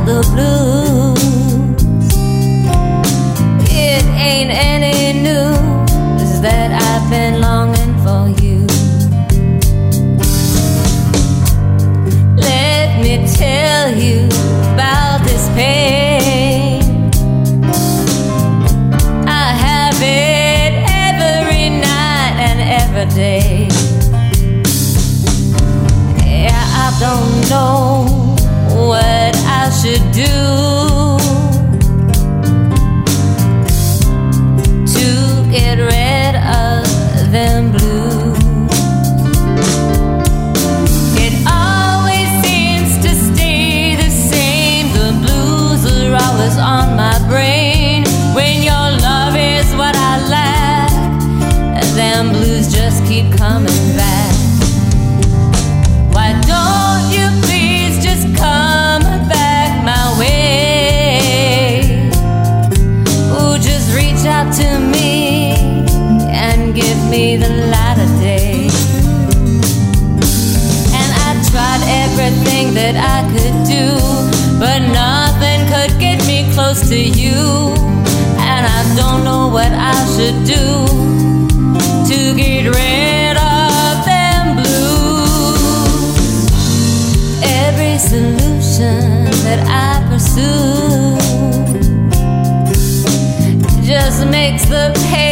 the blues. It ain't any news that I've been longing for you. Let me tell you about this pain. I have it every night and every day. Yeah, I don't know what I should do to get rid of them blues. It always seems to stay the same. The blues are always on my brain. When your love is what I lack, them blues just keep coming back. Why don't you please just come back my way? Ooh, just reach out to me and give me the light of day. And I tried everything that I could do, but nothing could get me close to you. And I don't know what I should do to get rid of them blues. Every solution that I pursue just makes the pain